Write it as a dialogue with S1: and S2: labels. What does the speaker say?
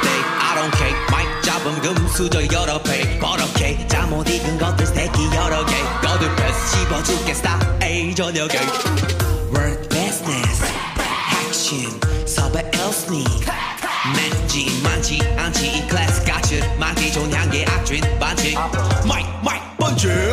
S1: day I don't care 마이크 잡음 금수저 여러 배 버럭해 잠못 익은 것들 스테이키 여러 개 거듭해서 씹어주겠어 에이 저녁에 World business action 섭외 els니 맵지 많지 않지 이 클래스 같이 많기 좋은 향기 악취 반칙 마이크 번지